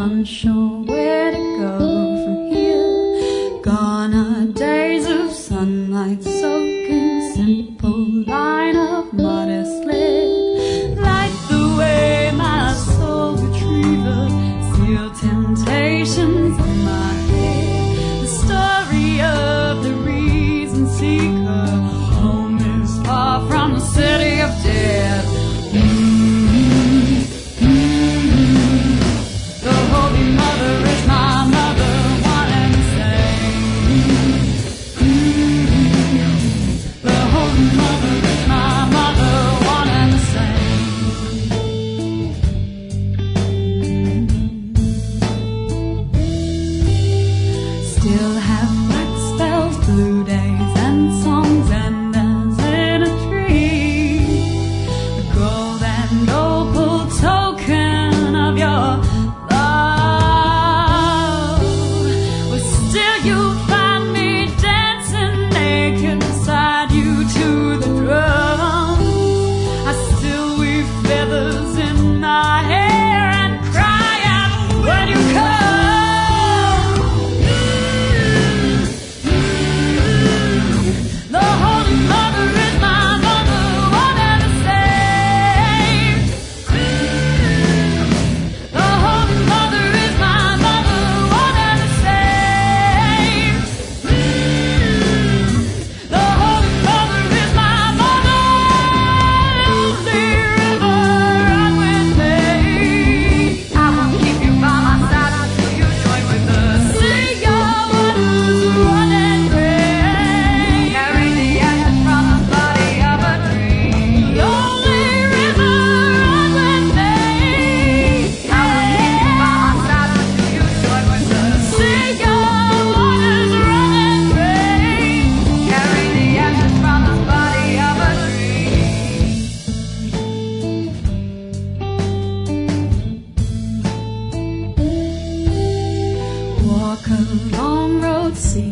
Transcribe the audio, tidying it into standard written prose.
unsure where to go from here. Gone are days of sunlight soaking, simple line of modest lid. Like the way my soul retriever sealed temptations in my head. The story of the reason seeker, home is far from the city of death. Still have black spells, blue days, and songs end as in a dream. The gold and opal token of your love. But still you find me dancing naked beside you to the drum. I still weave feathers in my hair and cry out when you come. Walk a long road, see